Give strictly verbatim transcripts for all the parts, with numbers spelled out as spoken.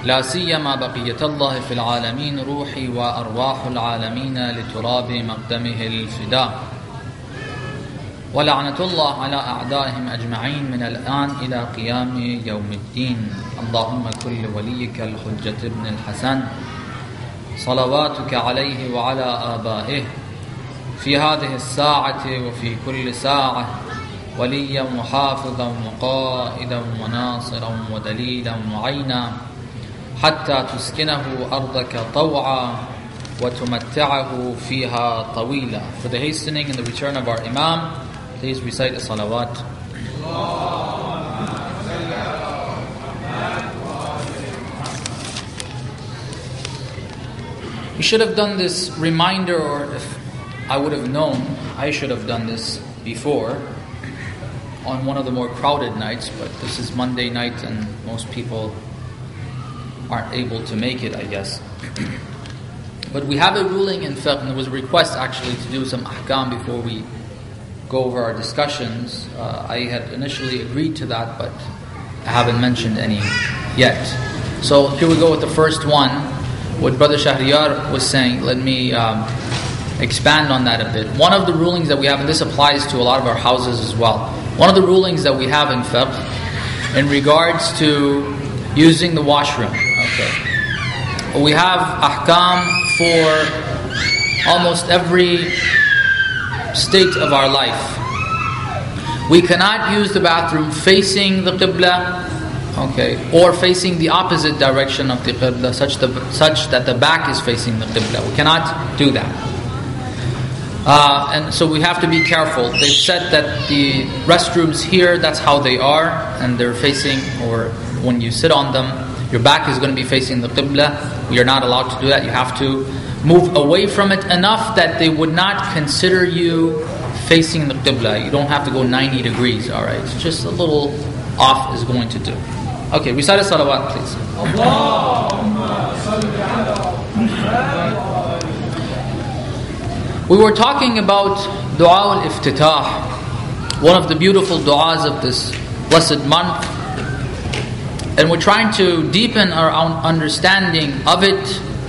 لا سيما بقية الله في العالمين روحي وأرواح العالمين لتراب مقدمه الفداء ولعنة الله على أعدائهم أجمعين من الآن إلى قيام يوم الدين. اللهم كل وليك الحجة ابن الحسن صلواتك عليه وعلى آبائه في هذه الساعة وفي كل ساعة وليا وحافظا وقائدا وناصرا ودليلا وعينا حتى تسكنه أرضك طوعا وتمتعه فيها طويلا. For the hastening and the return of our Imam, please recite a salawat. We should have done this reminder, or if I would have known, I should have done this before on one of the more crowded nights, but this is Monday night and most people aren't able to make it, I guess. But we have a ruling in fiqh, and there was a request actually to do some ahkam before we go over our discussions. Uh, I had initially agreed to that, but I haven't mentioned any yet. So here we go with the first one. What Brother Shahriyar was saying, let me um, expand on that a bit. One of the rulings that we have, and this applies to a lot of our houses as well, one of the rulings that we have in fiqh in regards to using the washroom. Okay. We have ahkam for almost every state of our life. We cannot use the bathroom facing the qibla, okay, or facing the opposite direction of the qibla, such, the, such that the back is facing the qibla. We cannot do that. Uh, and so we have to be careful. They've said that the restrooms here, that's how they are, and they're facing, or when you sit on them, your back is going to be facing the qibla. We are not allowed to do that. You have to move away from it enough that they would not consider you facing the qibla. You don't have to go ninety degrees, alright? It's just a little off is going to do. Okay, recite a salawat, please. We were talking about Dua al-Iftitah, one of the beautiful du'as of this blessed month. And we're trying to deepen our own understanding of it,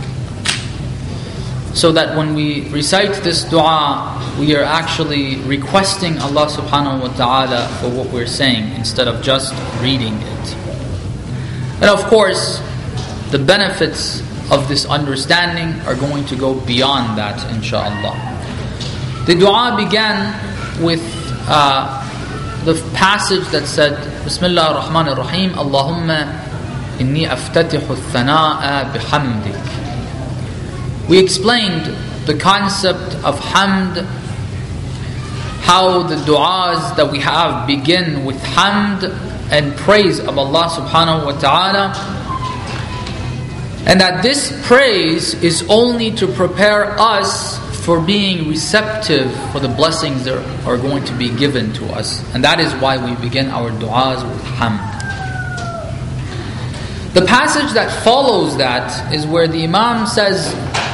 so that when we recite this dua, we are actually requesting Allah subhanahu wa ta'ala for what we're saying, instead of just reading it. And of course, the benefits of this understanding are going to go beyond that, inshaAllah. The dua began with uh, the passage that said, Bismillah ar-Rahman ar-Rahim, Allahumma inni aftatihu al-thana'a bihamdik. We explained the concept of hamd, how the du'as that we have begin with hamd and praise of Allah subhanahu wa ta'ala, and that this praise is only to prepare us for being receptive for the blessings that are going to be given to us. And that is why we begin our du'as with hamd. The passage that follows that is where the Imam says,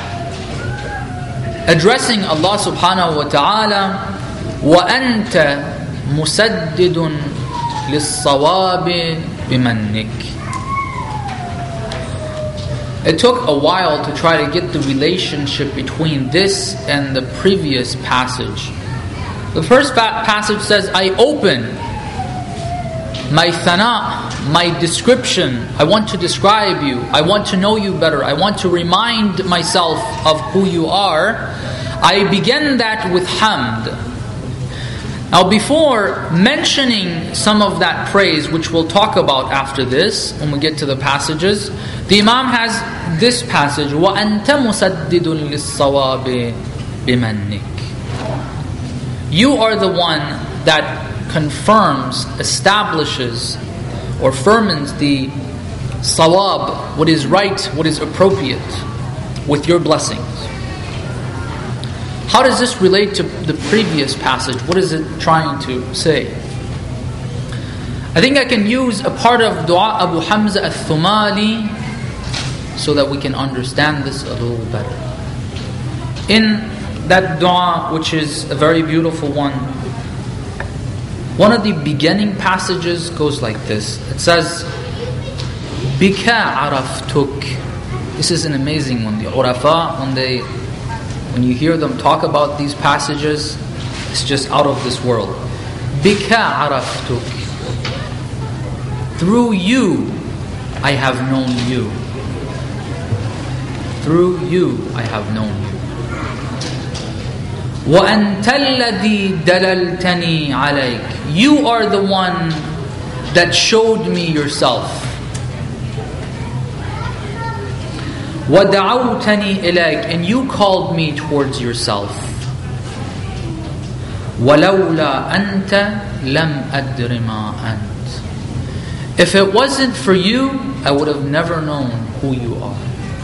addressing Allah subhanahu wa ta'ala, وَأَنْتَ مُسَدِّدٌ لِلصَّوَابِ بِمَنِّكَ. It took a while to try to get the relationship between this and the previous passage. The first passage says, I open my thana, my description. I want to describe you. I want to know you better. I want to remind myself of who you are. I begin that with hamd. Now, before mentioning some of that praise, which we'll talk about after this, when we get to the passages, the Imam has this passage, وَأَنْتَ مُسَدِّدٌ لِلصَّوَابِ بِمَنِّكَ. You are the one that confirms, establishes, or firmens the sawab, what is right, what is appropriate, with your blessings. How does this relate to the previous passage? What is it trying to say? I think I can use a part of Dua Abu Hamza al-Thumali so that we can understand this a little better. In that dua, which is a very beautiful one, one of the beginning passages goes like this. It says, Bika araftuk. This is an amazing one. The urafa, when they, when you hear them talk about these passages, it's just out of this world. Bika araftuk. Through you, I have known you. Through you, I have known you. وَأَنْتَ الَّذِي دَلَلْتَنِي عَلَيْكَ. You are the one that showed me yourself. وَدَعَوْتَنِي إِلَيْكَ. And you called me towards yourself. وَلَوْلَا أَنْتَ لَمْ أَدْرِ مَا أَنْتَ. If it wasn't for you, I would have never known who you are.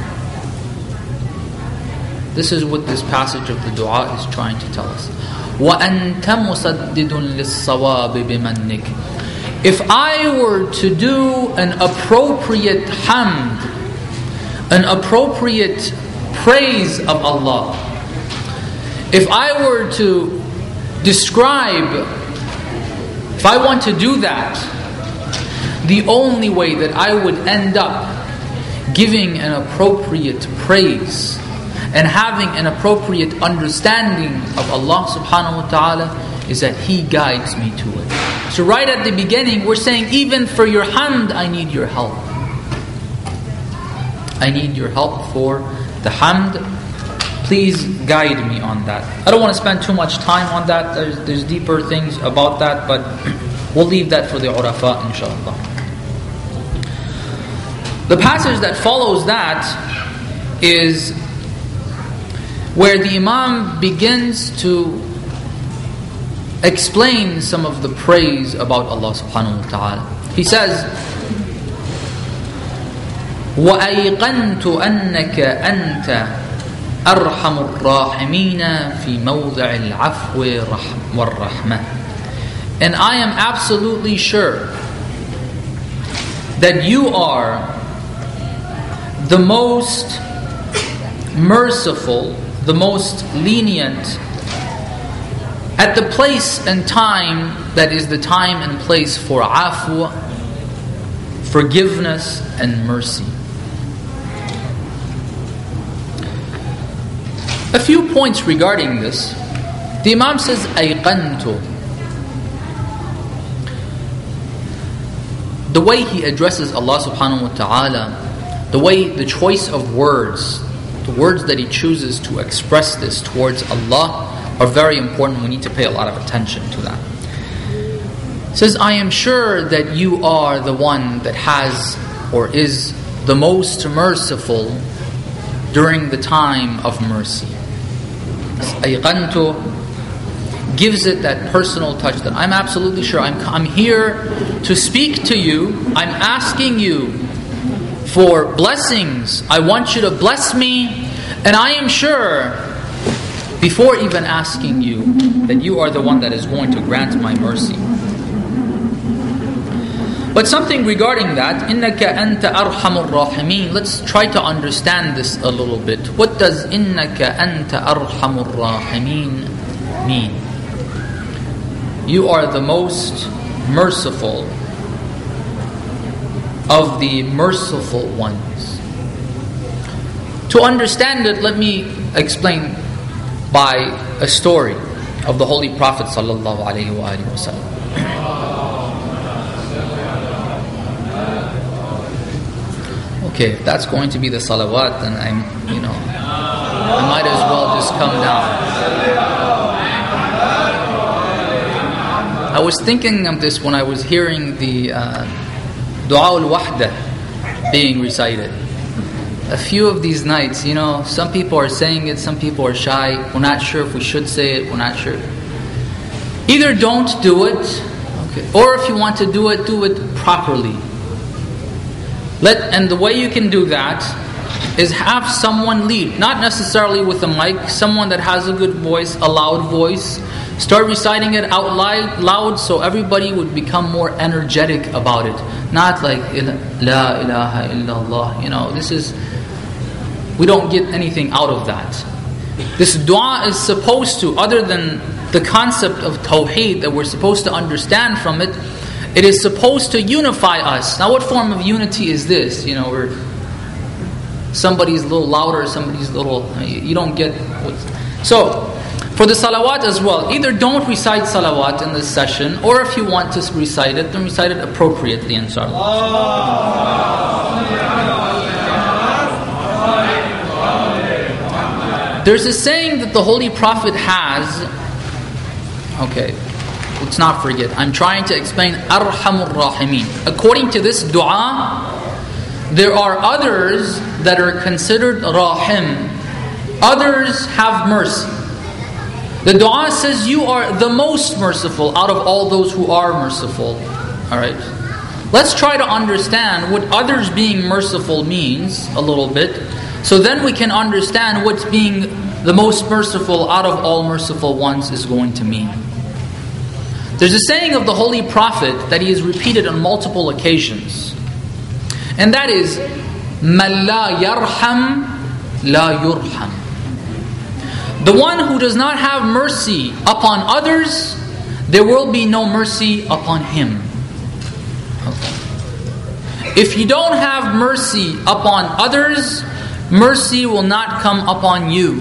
This is what this passage of the dua is trying to tell us. وَأَنْتَ مُسَدِّدٌ لِلصَّوَابِ بِمَنِّكَ. If I were to do an appropriate hamd, an appropriate praise of Allah, if I were to describe, if I want to do that, the only way that I would end up giving an appropriate praise and having an appropriate understanding of Allah subhanahu wa ta'ala is that He guides me to it. So right at the beginning we're saying, even for your hamd, I need your help. I need your help for the hamd. Please guide me on that. I don't want to spend too much time on that. There's, there's deeper things about that, but we'll leave that for the urafa, inshallah. The passage that follows that is where the Imam begins to explain some of the praise about Allah subhanahu wa ta'ala. He says, وَأَيْقَنْتُ أَنَّكَ أَنْتَ أَرْحَمُ الرَّاحِمِينَ فِي مَوْضِعِ الْعَفْوِ وَالرَّحْمَةِ. And I am absolutely sure that you are the most merciful, the most lenient at the place and time that is the time and place for afwa, forgiveness and mercy. A few points regarding this. The Imam says, أَيْقَنْتُ. The way he addresses Allah subhanahu wa ta'ala, the way, the choice of words, the words that he chooses to express this towards Allah are very important. We need to pay a lot of attention to that. It says, I am sure that you are the one that has or is the most merciful during the time of mercy. Ayqantu gives it that personal touch that I'm absolutely sure. I'm, I'm here to speak to you. I'm asking you for blessings. I want you to bless me. And I am sure, before even asking you, that you are the one that is going to grant my mercy. But something regarding that, إِنَّكَ أَنْتَ أَرْحَمُ الرَّاحِمِينَ. Let's try to understand this a little bit. What does إِنَّكَ أَنْتَ أَرْحَمُ الرَّاحِمِينَ mean? You are the most merciful of the merciful ones. To understand it, let me explain by a story of the Holy Prophet sallallahu alaihi wasallam. Okay, if that's going to be the salawat, then I'm, you know, I might as well just come down. I was thinking of this when I was hearing the uh, Dua al-Wahda being recited. A few of these nights, you know, some people are saying it, some people are shy. We're not sure if we should say it, we're not sure. Either don't do it, okay, or if you want to do it, do it properly. Let and the way you can do that is have someone lead, not necessarily with a mic, someone that has a good voice, a loud voice. Start reciting it out loud, loud so everybody would become more energetic about it. Not like La ilaha illallah. You know, this is, we don't get anything out of that. This dua is supposed to, other than the concept of tawheed that we're supposed to understand from it, It is supposed to unify us. Now what form of unity is this? You know, where somebody's a little louder, somebody's a little... You don't get... What's, so, for the salawat as well, either don't recite salawat in this session, or if you want to recite it, then recite it appropriately, inshallah. There's a saying that the Holy Prophet has... Okay, let's not forget. I'm trying to explain Arhamur Rahimin. According to this dua, there are others that are considered Rahim. Others have mercy. The dua says you are the most merciful out of all those who are merciful. Alright? Let's try to understand what others being merciful means a little bit. So then we can understand what's being the most merciful out of all merciful ones is going to mean. There's a saying of the Holy Prophet that he has repeated on multiple occasions. And that is, مَنْ لَا يَرْحَمْ لَا يُرْحَمْ. The one who does not have mercy upon others, there will be no mercy upon him. Okay. If you don't have mercy upon others, mercy will not come upon you.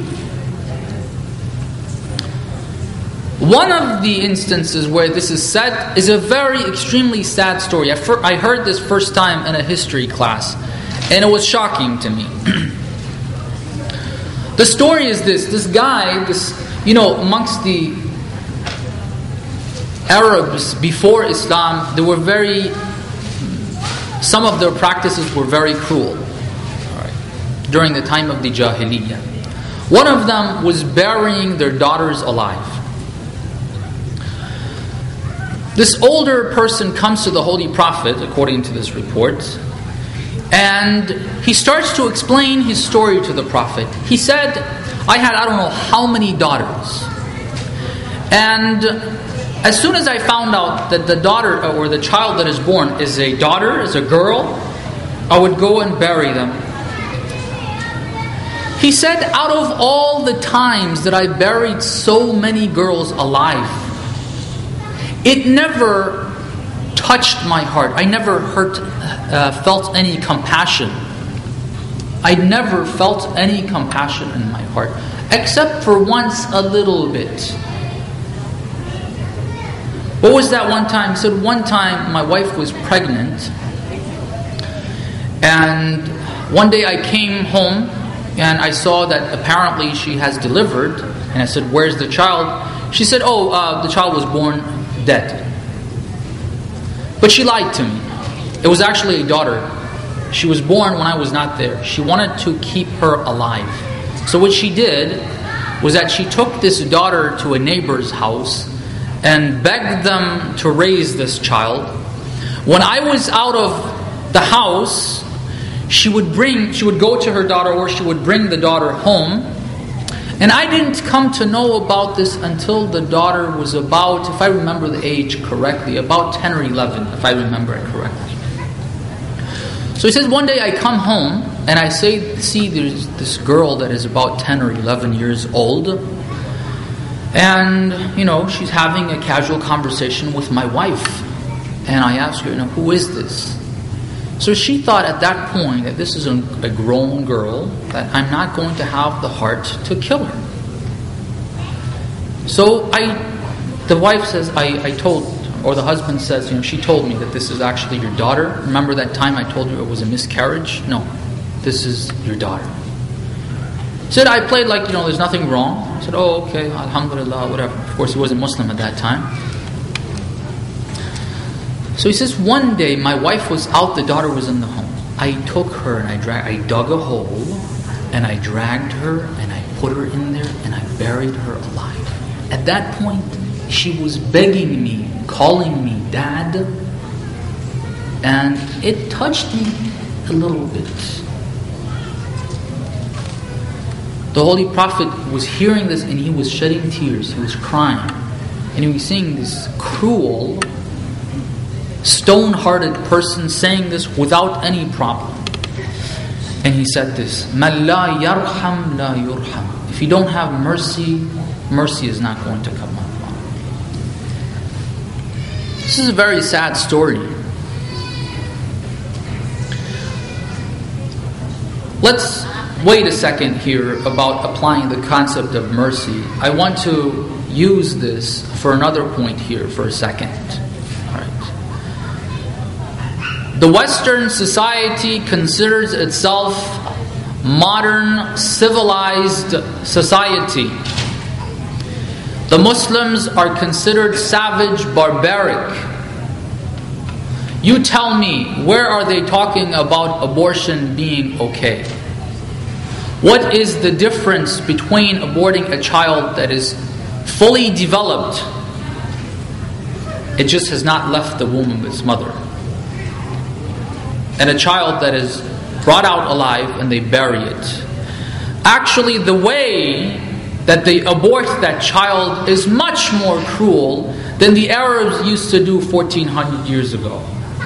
One of the instances where this is said is a very extremely sad story. I, fir- I heard this first time in a history class, and it was shocking to me. The story is this: this guy, this you know, amongst the Arabs before Islam, they were very. Some of their practices were very cruel. During the time of the Jahiliyyah, one of them was burying their daughters alive. This older person comes to the Holy Prophet, according to this report, and he starts to explain his story to the Prophet. He said, I had I don't know how many daughters. And as soon as I found out that the daughter or the child that is born is a daughter, is a girl, I would go and bury them. He said, out of all the times that I buried so many girls alive, it never touched my heart. I never hurt, uh, felt any compassion. I never felt any compassion in my heart, except for once a little bit. What was that one time? He said, one time my wife was pregnant, and one day I came home and I saw that apparently she has delivered. And I said, where's the child? She said, oh, uh, the child was born dead. But she lied to me. It was actually a daughter. She was born when I was not there. She wanted to keep her alive. So what she did was that she took this daughter to a neighbor's house and begged them to raise this child. When I was out of the house, She would bring, she would go to her daughter, or she would bring the daughter home. And I didn't come to know about this until the daughter was about, if I remember the age correctly, about ten or eleven, if I remember it correctly. So he says, one day I come home and I say, see, there's this girl that is about ten or eleven years old. And, you know, she's having a casual conversation with my wife. And I ask her, you know, who is this? So she thought at that point that this is a, a grown girl, that I'm not going to have the heart to kill her. So I, the wife says, I, I told, or the husband says, you know, she told me that this is actually your daughter. Remember that time I told you it was a miscarriage? No, this is your daughter. He said, I played like, you know, there's nothing wrong. I said, oh, okay, alhamdulillah, whatever. Of course, he wasn't Muslim at that time. So he says, one day my wife was out, the daughter was in the home. I took her and I drag, I dug a hole and I dragged her and I put her in there and I buried her alive. At that point, she was begging me, calling me dad, and it touched me a little bit. The Holy Prophet was hearing this and he was shedding tears, he was crying, and he was seeing this cruel, stone-hearted person saying this without any problem. And he said this, مَنْ لَا يَرْحَمْ لَا يُرْحَمْ. If you don't have mercy, mercy is not going to come upon you. This is a very sad story. Let's wait a second here about applying the concept of mercy. I want to use this for another point here for a second. All right. The Western society considers itself modern, civilized society. The Muslims are considered savage, barbaric. You tell me, where are they talking about abortion being okay? What is the difference between aborting a child that is fully developed? It just has not left the womb of its mother. And a child that is brought out alive and they bury it. Actually, the way that they abort that child is much more cruel than the Arabs used to do fourteen hundred years ago.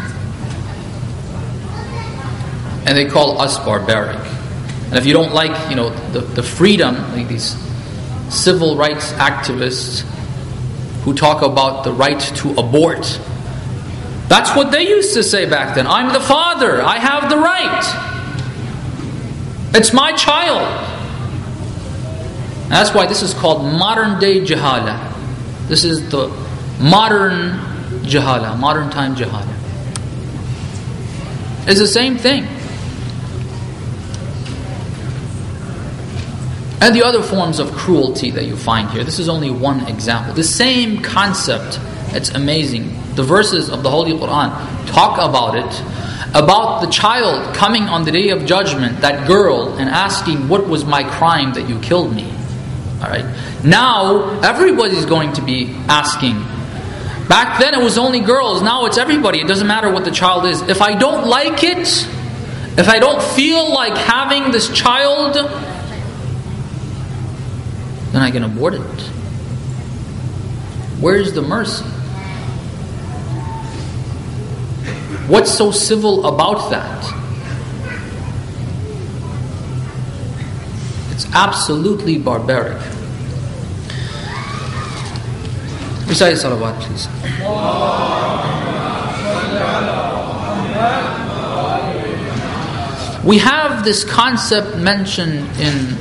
And they call us barbaric. And if you don't like, you know, the, the freedom, like these civil rights activists who talk about the right to abort, that's what they used to say back then. I'm the father. I have the right. It's my child. And that's why this is called modern day jahala. This is the modern jahala, modern time jahala. It's the same thing. And the other forms of cruelty that you find here. This is only one example. The same concept. It's amazing. The verses of the Holy Quran talk about it. About the child coming on the day of judgment, that girl, and asking, what was my crime that you killed me? Alright. Now, everybody's going to be asking. Back then it was only girls. Now it's everybody. It doesn't matter what the child is. If I don't like it, if I don't feel like having this child, then I can abort it. Where's the mercy? What's so civil about that? It's absolutely barbaric. Recite salawat, please. We have this concept mentioned in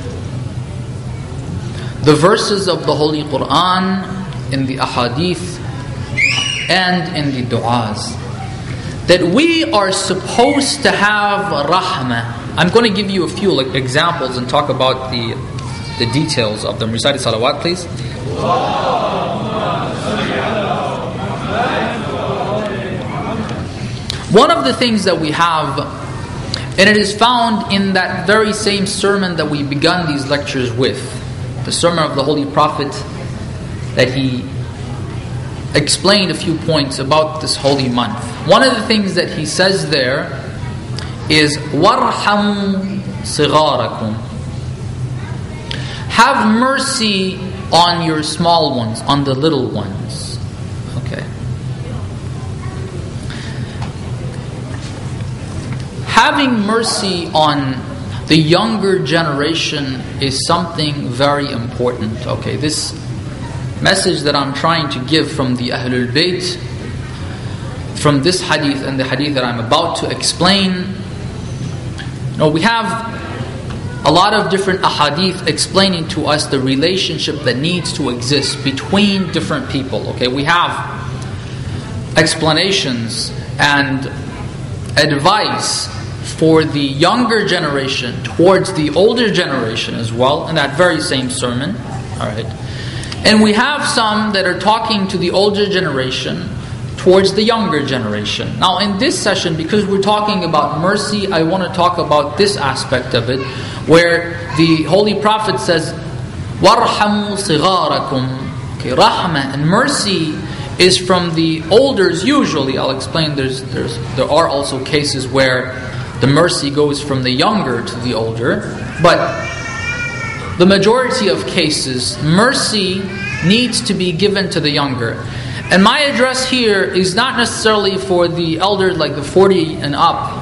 the verses of the Holy Quran, in the ahadith, and in the du'as, that we are supposed to have rahmah. I'm going to give you a few like, examples and talk about the the details of them. Recite salawat, please. One of the things that we have, and it is found in that very same sermon that we begun these lectures with, the sermon of the Holy Prophet, that he explained a few points about this holy month. One of the things that he says there is وَارْحَمُوا صِغَارَكُمْ. Have mercy on your small ones, on the little ones. Okay. Having mercy on the younger generation is something very important. Okay, this message that I'm trying to give from the Ahlul Bayt, from this hadith and the hadith that I'm about to explain. You know, we have a lot of different ahadith explaining to us the relationship that needs to exist between different people. Okay, we have explanations and advice for the younger generation towards the older generation as well in that very same sermon. Alright. And we have some that are talking to the older generation towards the younger generation. Now in this session, because we're talking about mercy, I want to talk about this aspect of it, where the Holy Prophet says, وَارْحَمُوا صِغَارَكُمْ. Okay, rahmah and mercy is from the elders usually. I'll explain, there's, there's, there are also cases where the mercy goes from the younger to the older. But the majority of cases, mercy needs to be given to the younger. And my address here is not necessarily for the elders like the forty and up.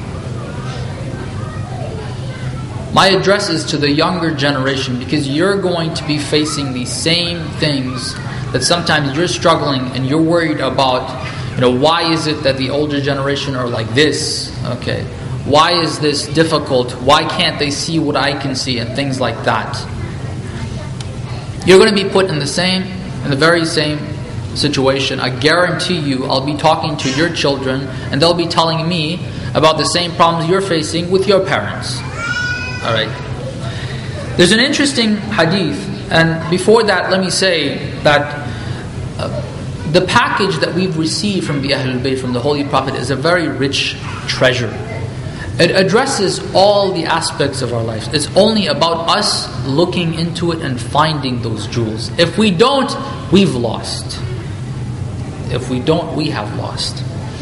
My address is to the younger generation, because you're going to be facing the same things that sometimes you're struggling and you're worried about You know, why is it that the older generation are like this? Okay. Why is this difficult? Why can't they see what I can see? And things like that. You're going to be put in the same, in the very same situation. I guarantee you, I'll be talking to your children and they'll be telling me about the same problems you're facing with your parents. Alright. There's an interesting hadith, and before that, let me say that uh, the package that we've received from the Ahlul Bayt, from the Holy Prophet, is a very rich treasure. It addresses all the aspects of our lives. It's only about us looking into it and finding those jewels. If we don't, we've lost. If we don't, we have lost.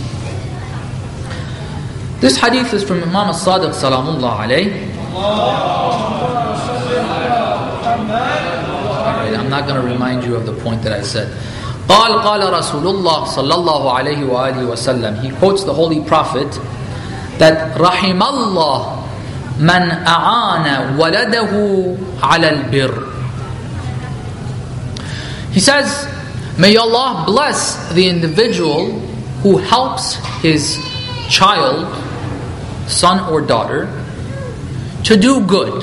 This hadith is from Imam As-Sadiq Salamullah alayh. Alright, I'm not going to remind you of the point that I said. قال قال رسول الله صلى الله عليه وآله وسلم. He quotes the Holy Prophet that رحم الله من أعان ولده على البر. He says, may Allah bless the individual who helps his child, son or daughter, to do good.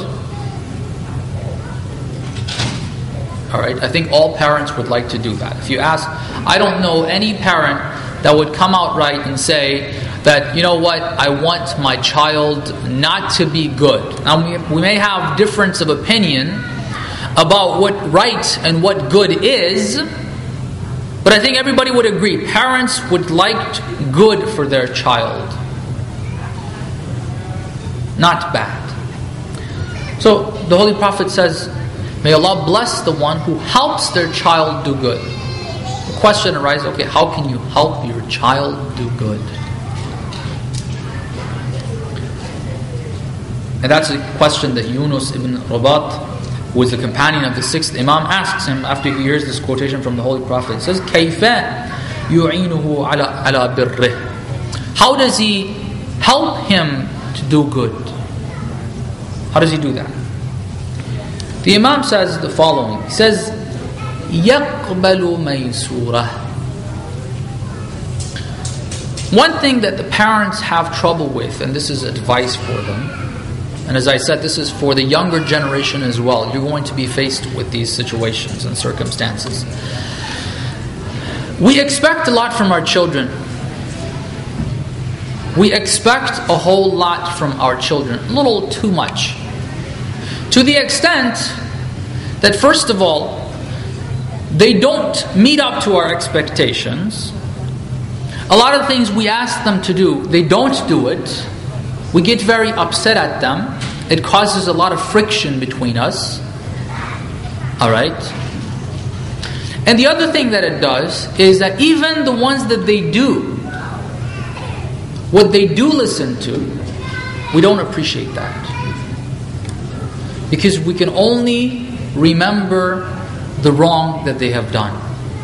Alright, I think all parents would like to do that. If you ask, I don't know any parent that would come out right and say that, you know what, I want my child not to be good. Now, we, we may have difference of opinion about what right and what good is, but I think everybody would agree, parents would like good for their child. Not bad. So, the Holy Prophet says, may Allah bless the one who helps their child do good. The question arises, okay, how can you help your child do good? And that's a question that Yunus ibn Rabat, who is the companion of the sixth Imam, asks him after he hears this quotation from the Holy Prophet. It says, كَيْفَ يُعِينُهُ عَلَى عَلَى بِرِّهِ. How does he help him to do good? How does he do that? The Imam says the following. He says, يَقْبَلُ مَيْسُورَهُ. One thing that the parents have trouble with, and this is advice for them, and as I said, this is for the younger generation as well. You're going to be faced with these situations and circumstances. We expect a lot from our children. We expect a whole lot from our children. A little too much. To the extent that, first of all, they don't meet up to our expectations. A lot of things we ask them to do, they don't do it. We get very upset at them. It causes a lot of friction between us. Alright? And the other thing that it does is that even the ones that they do, what they do listen to, we don't appreciate that. Because we can only remember the wrong that they have done.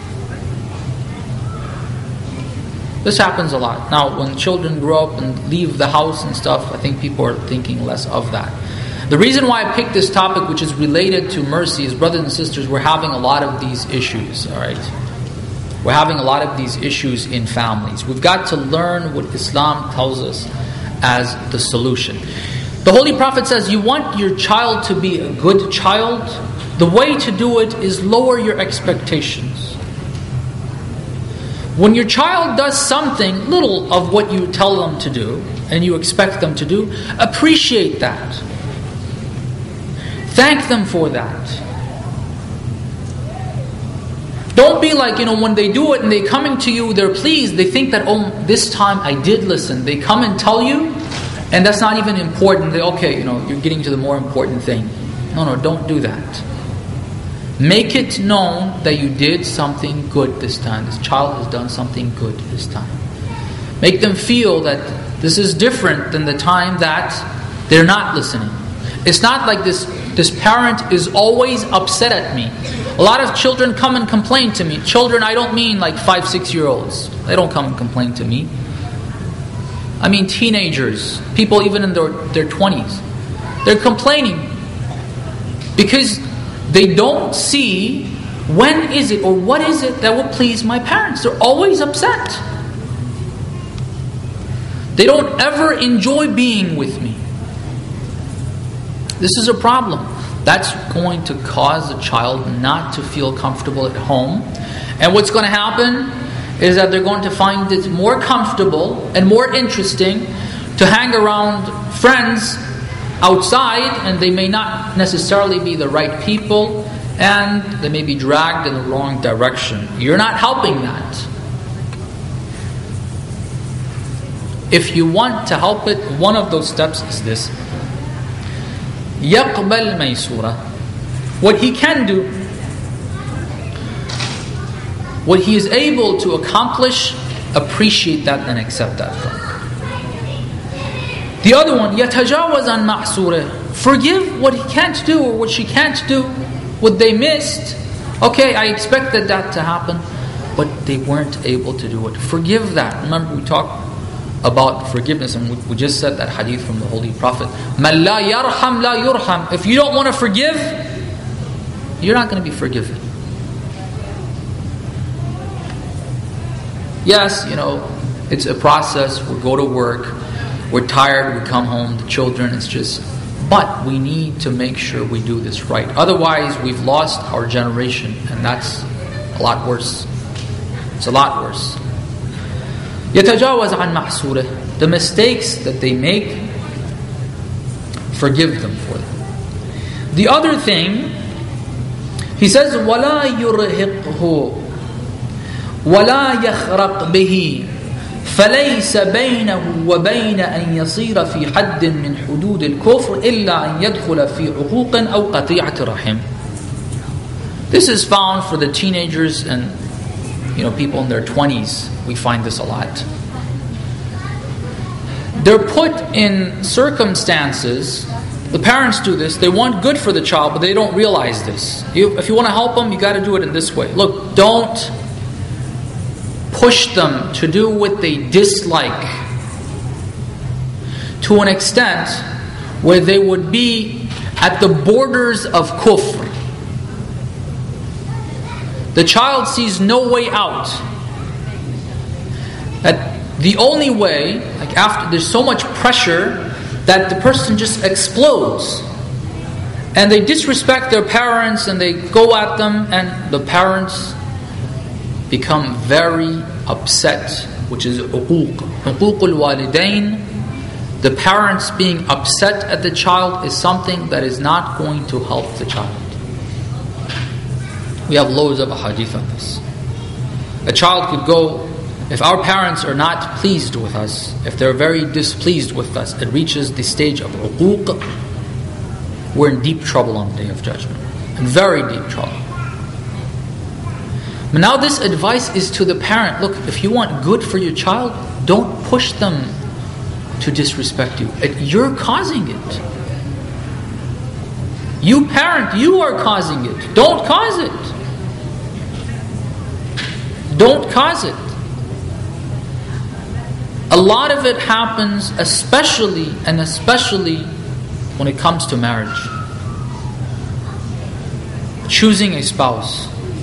This happens a lot. Now, when children grow up and leave the house and stuff, I think people are thinking less of that. The reason why I picked this topic, which is related to mercy, is, brothers and sisters, we're having a lot of these issues, alright? We're having a lot of these issues in families. We've got to learn what Islam tells us as the solution. The Holy Prophet says, you want your child to be a good child? The way to do it is lower your expectations. When your child does something, little of what you tell them to do, and you expect them to do, appreciate that. Thank them for that. Don't be like, you know, when they do it and they coming to you, they're pleased. They think that, oh, this time I did listen. They come and tell you, and that's not even important. They, okay, you know, you're getting to the more important thing. No, no, don't do that. Make it known that you did something good this time. This child has done something good this time. Make them feel that this is different than the time that they're not listening. It's not like this, this parent is always upset at me. A lot of children come and complain to me. Children, I don't mean like five, six year olds. They don't come and complain to me. I mean teenagers, people even in their, their twenties. They're complaining because they don't see when is it or what is it that will please my parents. They're always upset. They don't ever enjoy being with me. This is a problem. That's going to cause a child not to feel comfortable at home. And what's going to happen is that they're going to find it more comfortable and more interesting to hang around friends outside, and they may not necessarily be the right people, and they may be dragged in the wrong direction. You're not helping that. If you want to help it, one of those steps is this. يَقْبَلْ مَيْسُورًا. What he can do, what he is able to accomplish, appreciate that and accept that from him. The other one, يَتَجَاوَزْ عَنْ مَعْسُورًا. Forgive what he can't do or what she can't do, what they missed. Okay, I expected that to happen, but they weren't able to do it. Forgive that. Remember, we talked about forgiveness, and we just said that hadith from the Holy Prophet. مَنْ لَا يَرْحَمْ لَا يُرْحَمْ. If you don't want to forgive, you're not going to be forgiven. Yes, you know, it's a process. We go to work, we're tired, we come home, the children, it's just... But we need to make sure we do this right. Otherwise, we've lost our generation, and that's a lot worse. It's a lot worse. يَتَجَاوَزْ عَنْ مَحْسُورِهِ. The mistakes that they make, forgive them for them. The other thing, he says, وَلَا يُرْهِقْهُ وَلَا يَخْرَقْ بِهِ فَلَيْسَ بَيْنَهُ وَبَيْنَ أَنْ يَصِيرَ فِي حَدٍّ مِّنْ حُدُودِ الْكُفْرِ إِلَّا أَنْ يَدْخُلَ فِي عُقُوقٍ أَوْ قَطِيعَةِ رَحِمٍ. This is found for the teenagers and, you know, people in their twenties. We find this a lot. They're put in circumstances, the parents do this, they want good for the child, but they don't realize this. You, if you want to help them, you got to do it in this way. Look, don't push them to do what they dislike to an extent where they would be at the borders of kufr. The child sees no way out. That the only way, like after there's so much pressure that the person just explodes. And they disrespect their parents and they go at them, and the parents become very upset, which is uquq. Uququl walidain. The parents being upset at the child is something that is not going to help the child. We have loads of hadith on this. A child could go, if our parents are not pleased with us, if they're very displeased with us, it reaches the stage of uquq, we're in deep trouble on the Day of Judgment. In very deep trouble. But now this advice is to the parent. Look, if you want good for your child, don't push them to disrespect you. You're causing it. You parent, you are causing it. Don't cause it. Don't cause it. A lot of it happens, especially and especially when it comes to marriage. Choosing a spouse.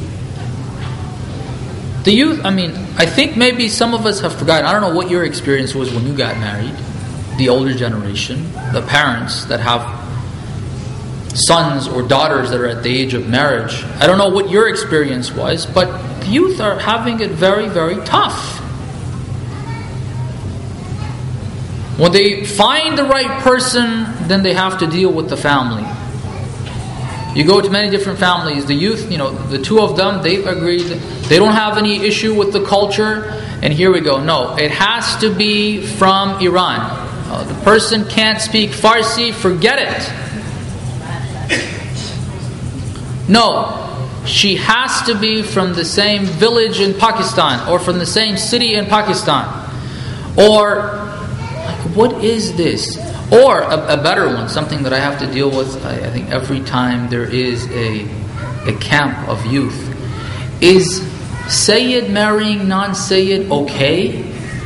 The youth, I mean, I think maybe some of us have forgotten. I don't know what your experience was when you got married. The older generation, the parents that have sons or daughters that are at the age of marriage. I don't know what your experience was, but the youth are having it very, very tough. When they find the right person, then they have to deal with the family. You go to many different families, the youth, you know, the two of them, they've agreed, they don't have any issue with the culture, and here we go. No, it has to be from Iran. Uh, the person can't speak Farsi, forget it. No, she has to be from the same village in Pakistan, or from the same city in Pakistan. Or, what is this? Or a, a better one, something that I have to deal with, I, I think every time there is a, a camp of youth. Is Sayyid marrying non-Sayyid okay?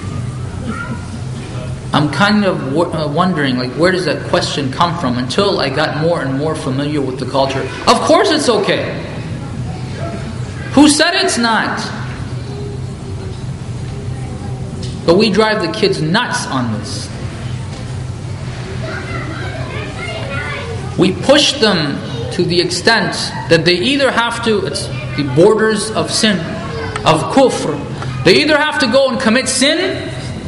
I'm kind of w- uh, wondering, like, where does that question come from? Until I got more and more familiar with the culture. Of course it's okay. Who said it's not? But we drive the kids nuts on this. We push them to the extent that they either have to, it's the borders of sin, of kufr. They either have to go and commit sin.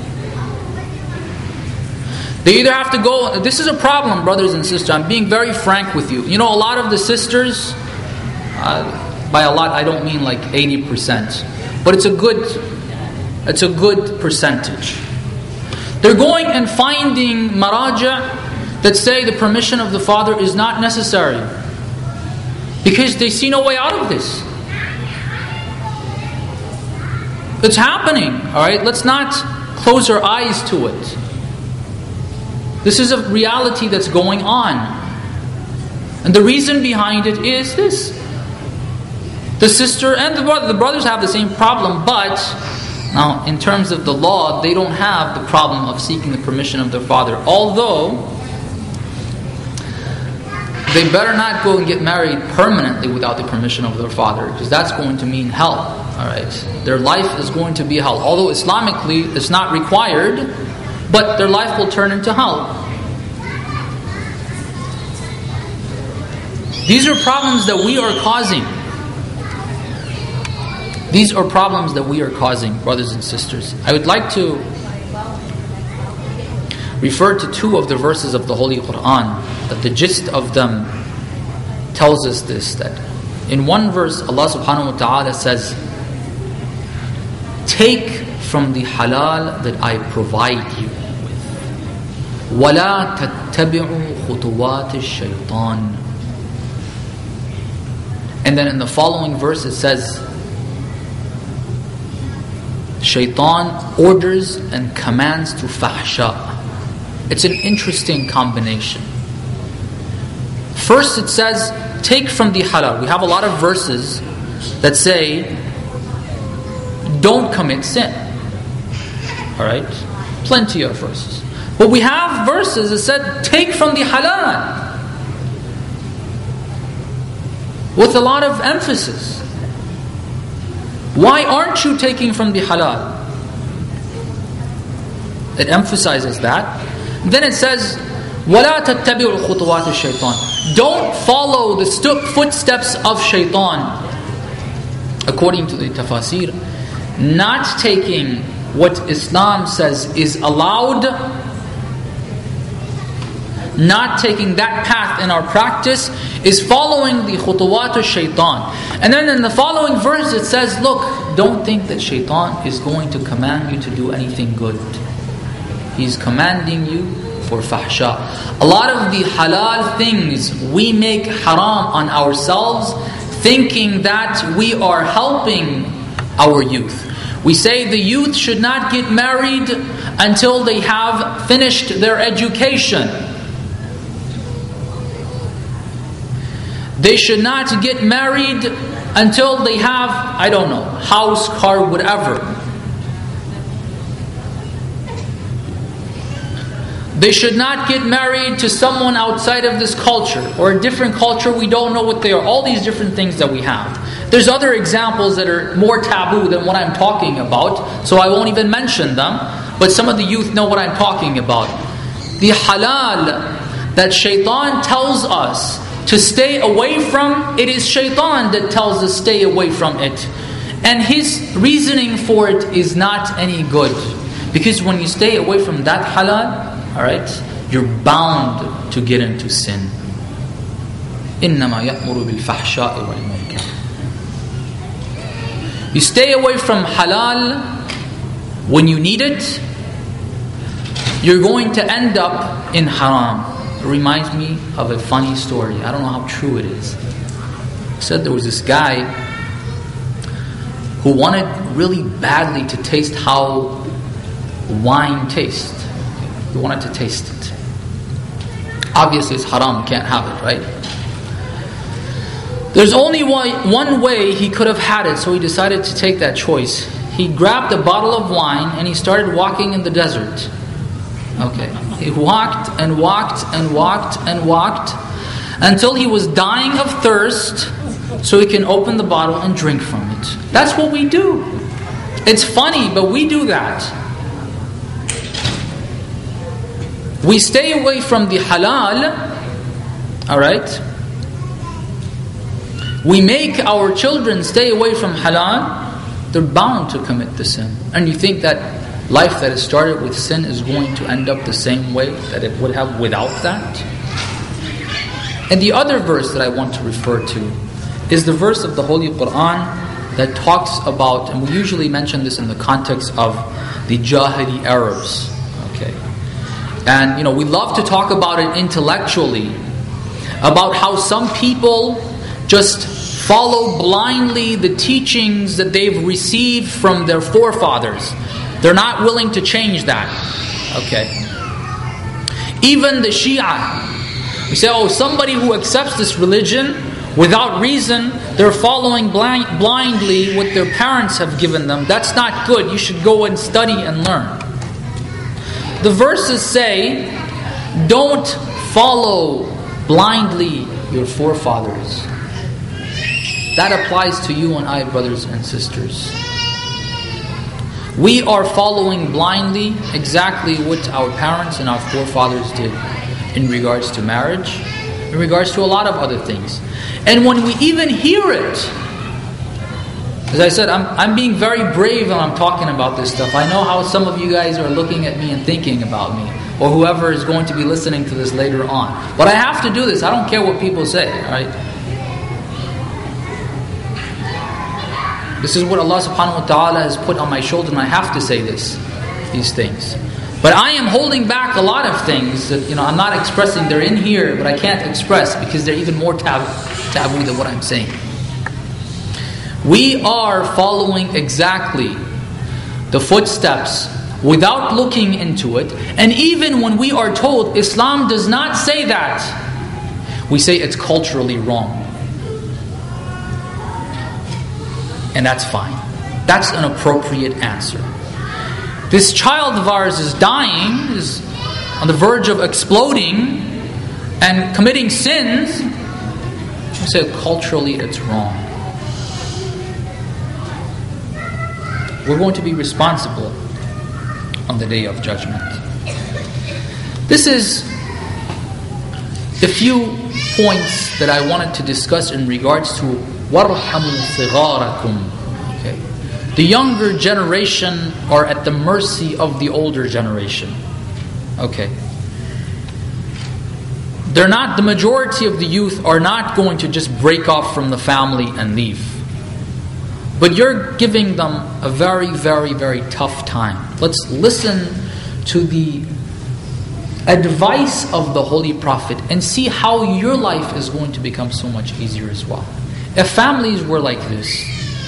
They either have to go, this is a problem, brothers and sisters. I'm being very frank with you. You know, a lot of the sisters, uh, by a lot I don't mean like eighty percent, but it's a good, it's a good percentage. They're going and finding maraja that say the permission of the father is not necessary, because they see no way out of this. It's happening, alright? Let's not close our eyes to it. This is a reality that's going on. And the reason behind it is this. The sister and the brother, the brothers have the same problem, but now in terms of the law, they don't have the problem of seeking the permission of their father. Although, they better not go and get married permanently without the permission of their father, because that's going to mean hell. Alright, their life is going to be hell. Although Islamically it's not required, but their life will turn into hell. These are problems that we are causing. These are problems that we are causing, brothers and sisters. I would like to refer to two of the verses of the Holy Quran, that the gist of them tells us this, that in one verse Allah subhanahu wa ta'ala says, take from the halal that I provide you with. وَلَا تَتَّبِعُوا خُطُوَاتِ الشَّيْطَانِ. And then in the following verse it says, Shaitan orders and commands to fahsha. It's an interesting combination. First it says, take from the halal. We have a lot of verses that say, don't commit sin. Alright? Plenty of verses. But we have verses that said, take from the halal. With a lot of emphasis. Why aren't you taking from the halal? It emphasizes that. Then it says, وَلَا تَتَّبِعُوا خُطُوَاتِ الشَّيْطَانِ. Don't follow the stu- footsteps of shaitan. According to the tafasir, not taking what Islam says is allowed, not taking that path in our practice, is following the khutuwat of shaitan. And then in the following verse it says, look, don't think that shaitan is going to command you to do anything good. He's commanding you for fahsha. A lot of the halal things we make haram on ourselves, thinking that we are helping our youth. We say the youth should not get married until they have finished their education. They should not get married until they have, I don't know, house, car, whatever. They should not get married to someone outside of this culture, or a different culture, we don't know what they are. All these different things that we have. There's other examples that are more taboo than what I'm talking about, so I won't even mention them, but some of the youth know what I'm talking about. The halal that shaitan tells us to stay away from, it is shaitan that tells us stay away from it. And his reasoning for it is not any good. Because when you stay away from that halal, alright, you're bound to get into sin. إِنَّمَا يَأْمُرُ بِالْفَحْشَاءِ وَالْمُنكَرِ. You stay away from halal when you need it, you're going to end up in haram. It reminds me of a funny story. I don't know how true it is. It said there was this guy who wanted really badly to taste how wine tastes. He wanted to taste it. Obviously it's haram, you can't have it, right? There's only one, one way he could have had it, so he decided to take that choice. He grabbed a bottle of wine and he started walking in the desert. Okay. He walked and walked and walked and walked until he was dying of thirst, so he can open the bottle and drink from it. That's what we do. It's funny, but we do that. we stay away from the halal, alright? We make our children stay away from halal, they're bound to commit the sin. And you think that life that has started with sin is going to end up the same way that it would have without that? And the other verse that I want to refer to is the verse of the Holy Quran that talks about, and we usually mention this in the context of the Jahili Arabs. Okay, and you know we love to talk about it intellectually, about how some people just follow blindly the teachings that they've received from their forefathers. They're not willing to change that. Okay, even the Shia. We say, oh, somebody who accepts this religion without reason, they're following blind, blindly what their parents have given them. That's not good. You should go and study and learn. The verses say, don't follow blindly your forefathers. That applies to you and I, brothers and sisters. We are following blindly exactly what our parents and our forefathers did in regards to marriage, in regards to a lot of other things. And when we even hear it, as I said, I'm I'm being very brave when I'm talking about this stuff. I know how some of you guys are looking at me and thinking about me, or whoever is going to be listening to this later on. But I have to do this. I don't care what people say, right? This is what Allah subhanahu wa ta'ala has put on my shoulder, and I have to say this, these things. But I am holding back a lot of things that, you know, I'm not expressing. They're in here, but I can't express because they're even more tab- taboo than what I'm saying. We are following exactly the footsteps without looking into it. And even when we are told Islam does not say that, we say it's culturally wrong. And that's fine. That's an appropriate answer. This child of ours is dying, is on the verge of exploding and committing sins. We say culturally it's wrong. We're going to be responsible on the Day of Judgment. This is a few points that I wanted to discuss in regards to وَارْحَمُوا صِغَارَكُمْ. Okay. The younger generation are at the mercy of the older generation. Okay. They're not, the majority of the youth are not going to just break off from the family and leave. But you're giving them a very, very, very tough time. Let's listen to the advice of the Holy Prophet and see how your life is going to become so much easier as well. If families were like this,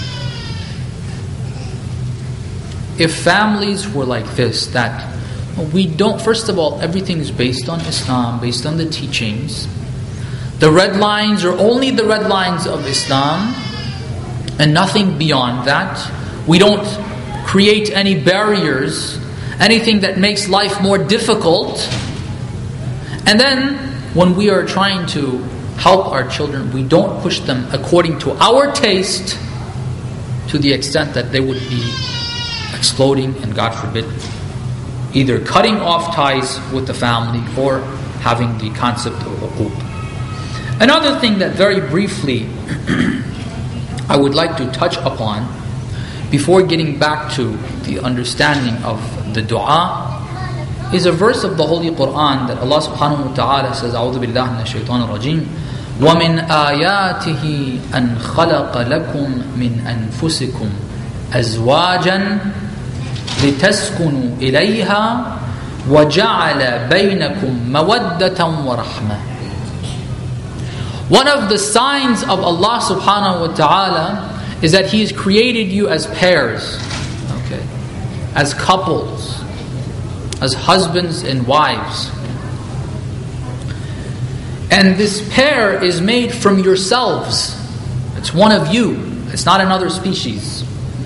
if families were like this, that we don't, first of all, everything is based on Islam, based on the teachings. The red lines are only the red lines of Islam and nothing beyond that. We don't create any barriers, anything that makes life more difficult. And then when we are trying to help our children, we don't push them according to our taste to the extent that they would be exploding and, God forbid, either cutting off ties with the family or having the concept of uquq. Another thing that very briefly I would like to touch upon before getting back to the understanding of the dua is a verse of the Holy Quran that Allah subhanahu wa ta'ala says, أعوذ بالله من الشيطان الرجيم وَمِنْ آيَاتِهِ أَنْ خَلَقَ لَكُمْ مِنْ أَنفُسِكُمْ أَزْوَاجًا لِتَسْكُنُوا إِلَيْهَا وَجَعَلَ بَيْنَكُمْ مَوَدَّةً وَرَحْمَةً. One of the signs of Allah subhanahu wa ta'ala is that He has created you as pairs, okay, as couples, as husbands and wives. And this pair is made from yourselves. It's one of you. It's not another species.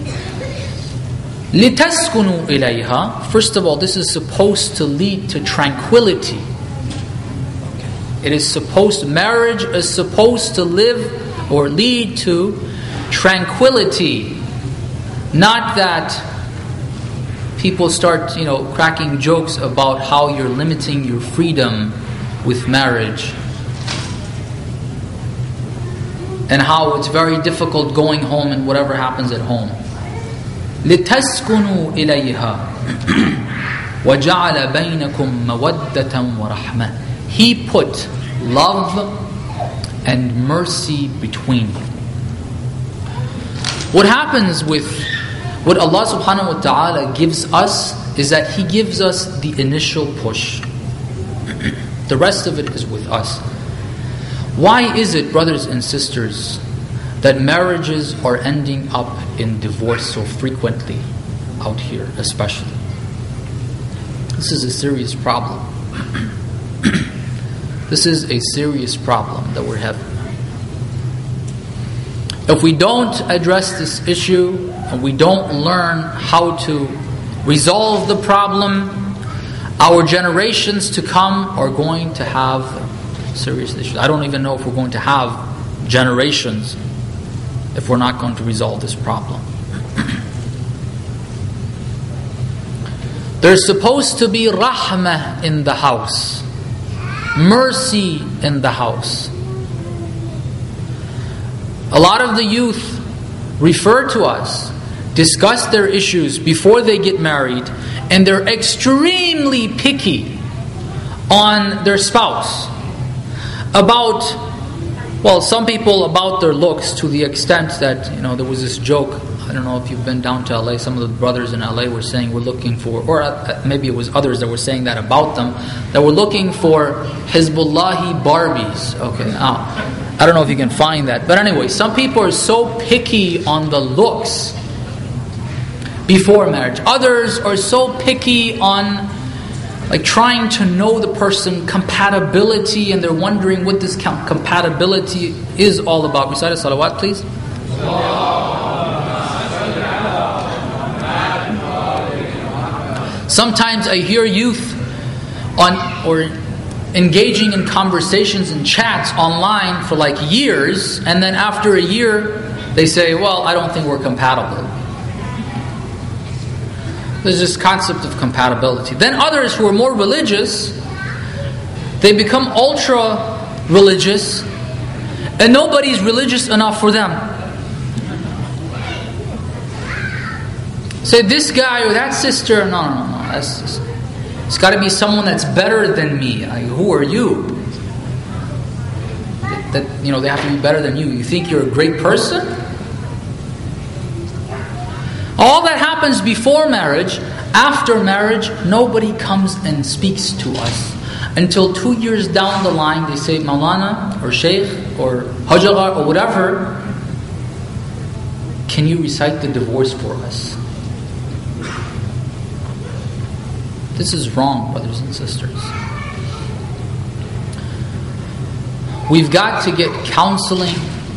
لِتَسْكُنُوا إِلَيْهَا. First of all, this is supposed to lead to tranquility. It is supposed, marriage is supposed to live or lead to tranquility. Not that people start, you know, cracking jokes about how you're limiting your freedom with marriage, and how it's very difficult going home and whatever happens at home. لِتَسْكُنُوا إِلَيْهَا وَجَعَلَ بَيْنَكُمْ مَوَدَّةً وَرَحْمَةً. He put love and mercy between you. What happens with what Allah subhanahu wa ta'ala gives us is that He gives us the initial push. The rest of it is with us. Why is it, brothers and sisters, that marriages are ending up in divorce so frequently out here, especially? This is a serious problem. This is a serious problem that we're having. If we don't address this issue, and we don't learn how to resolve the problem, our generations to come are going to have serious issues. I don't even know if we're going to have generations if we're not going to resolve this problem. There's supposed to be rahmah in the house, mercy in the house. A lot of the youth refer to us, discuss their issues before they get married, and they're extremely picky on their spouse. About, well, some people about their looks, to the extent that, you know, there was this joke. I don't know if you've been down to L A. Some of the brothers in L A were saying we're looking for, or maybe it was others that were saying that about them, that we're looking for Hizbullahi Barbies. Okay, now, I don't know if you can find that. But anyway, some people are so picky on the looks before marriage. Others are so picky on like trying to know the person, compatibility, and they're wondering what this compatibility is all about. Recite a salawat, please. Sometimes I hear youth on or engaging in conversations and chats online for like years, and then after a year they say, well, I don't think we're compatible. There's this concept of compatibility. Then others who are more religious, they become ultra religious, and nobody's religious enough for them. Say, this guy or that sister, no, no, no, that's just, it's got to be someone that's better than me. Like, who are you? That, that you know they have to be better than you. You think you're a great person? All that happens before marriage. After marriage, nobody comes and speaks to us until two years down the line. They say, Maulana or Shaykh or Hajjara or whatever, can you recite the divorce for us? This is wrong, brothers and sisters. We've got to get counseling.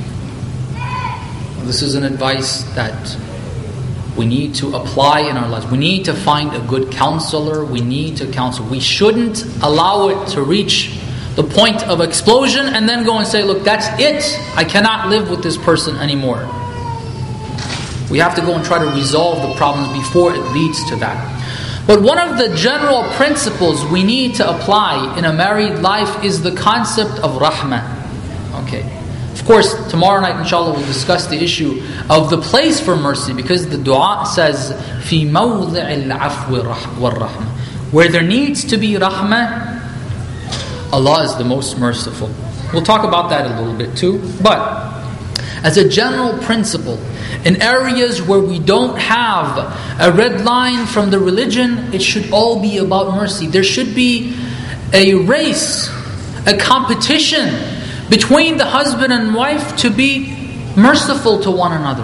This is an advice that we need to apply in our lives. We need to find a good counselor. We need to counsel. We shouldn't allow it to reach the point of explosion and then go and say, look, that's it. I cannot live with this person anymore. We have to go and try to resolve the problems before it leads to that. But one of the general principles we need to apply in a married life is the concept of rahmah. Okay. Of course, tomorrow night, inshallah, we'll discuss the issue of the place for mercy, because the dua says, "Fi mawdi'il afwi wal rahmah." Where there needs to be rahmah, Allah is the most merciful. We'll talk about that a little bit too. But as a general principle, in areas where we don't have a red line from the religion, it should all be about mercy. There should be a race, a competition between the husband and wife to be merciful to one another.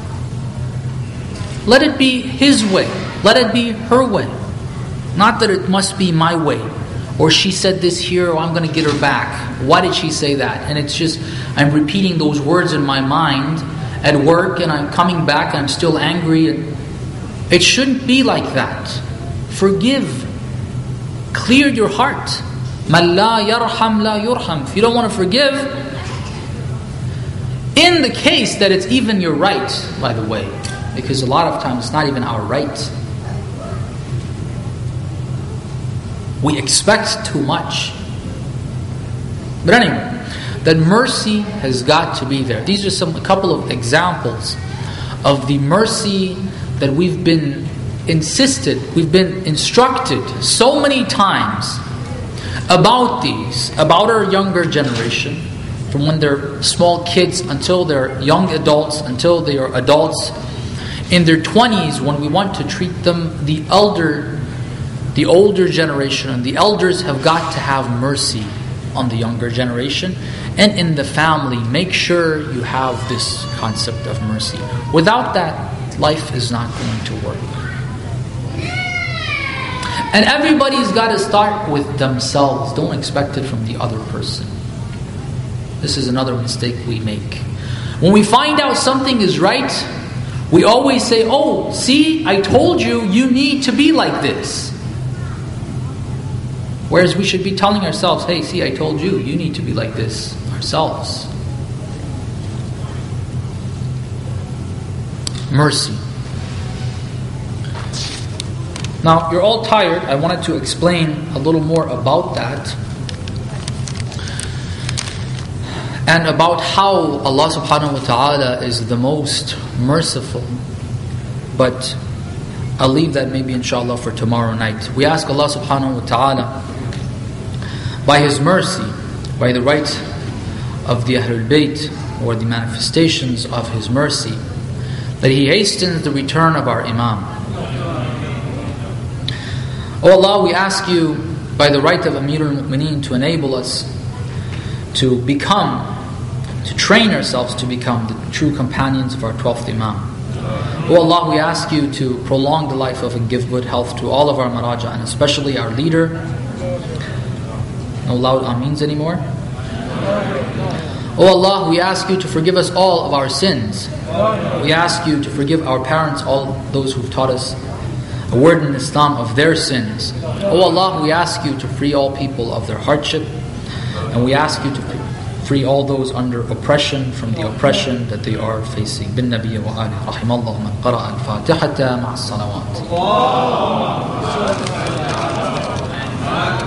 Let it be his way. Let it be her way. Not that it must be my way. Or she said this here, or I'm going to get her back. Why did she say that? And it's just, I'm repeating those words in my mind at work, and I'm coming back and I'm still angry. It shouldn't be like that. Forgive. Clear your heart. Man la yarham la yurham. If you don't want to forgive, in the case that it's even your right, by the way, because a lot of times it's not even our right. we expect too much. But anyway, that mercy has got to be there. These are some a couple of examples of the mercy that we've been insisted, we've been instructed so many times about these, about our younger generation, from when they're small kids until they're young adults, until they are adults in their twenties, when we want to treat them, the elder, the older generation, and the elders have got to have mercy on the younger generation. And in the family, make sure you have this concept of mercy. Without that, life is not going to work. And everybody's got to start with themselves. Don't expect it from the other person. This is another mistake we make. When we find out something is right, we always say, oh, see, I told you, you need to be like this. Whereas we should be telling ourselves, hey, see, I told you, you need to be like this ourselves. Mercy. Now, you're all tired. I wanted to explain a little more about that. And about how Allah subhanahu wa ta'ala is the most merciful. But I'll leave that maybe inshallah for tomorrow night. We ask Allah subhanahu wa ta'ala, by His mercy, by the right of the Ahlul Bayt, or the manifestations of His mercy, that He hastens the return of our Imam. O Allah, we ask You, by the right of Amir al-Mu'mineen, to enable us to become, to train ourselves to become the true companions of our twelfth Imam. O Allah, we ask You to prolong the life of and give good health to all of our maraja, and especially our leader. No loud ameens anymore. O Allah, we ask You to forgive us all of our sins. We ask You to forgive our parents, all those who've taught us a word in Islam, of their sins. O Allah, we ask You to free all people of their hardship, and we ask You to free all those under oppression from the oppression that they are facing. Bin Nabiy wa Ali, rahimallahu man qara'a al-Fatihata ma'a as-salawat.